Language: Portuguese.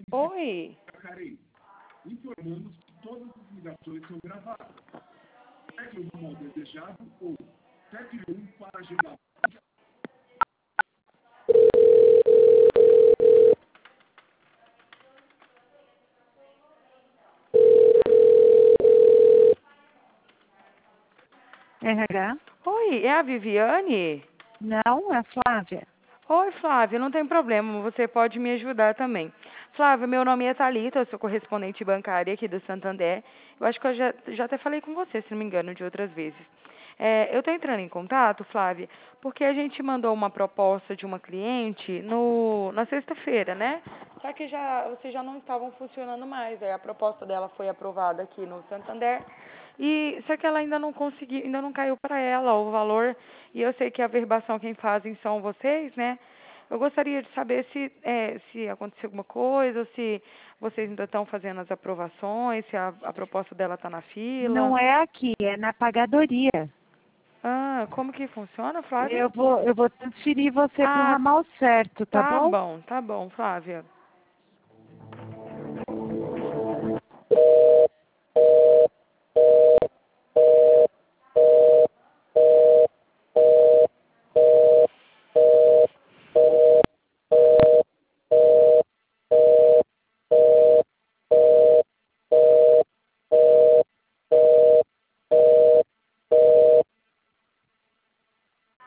Oi. Jacareí. Informamos que todas as ligações são gravadas. Pegue o rumo desejado ou pegue para agendar. RH? Oi, é a Viviane? Não, é a Flávia. Oi, Flávia, não tem problema, você pode me ajudar também. Flávia, meu nome é Thalita, eu sou correspondente bancária aqui do Santander. Eu acho que eu já até falei com você, se não me engano, de outras vezes. Eu estou entrando em contato, Flávia, porque a gente mandou uma proposta de uma cliente na sexta-feira, né? Só que vocês já não estavam funcionando mais. Aí a proposta dela foi aprovada aqui no Santander. E só que ela ainda não conseguiu, ainda não caiu para ela o valor. E eu sei que a verbação quem fazem são vocês, né? Eu gostaria de saber se aconteceu alguma coisa, ou se vocês ainda estão fazendo as aprovações, se a proposta dela está na fila. Não é aqui, é na pagadoria. Ah, como que funciona, Flávia? Eu vou transferir você para o Ah, ramal certo, tá bom? tá bom, Flávia.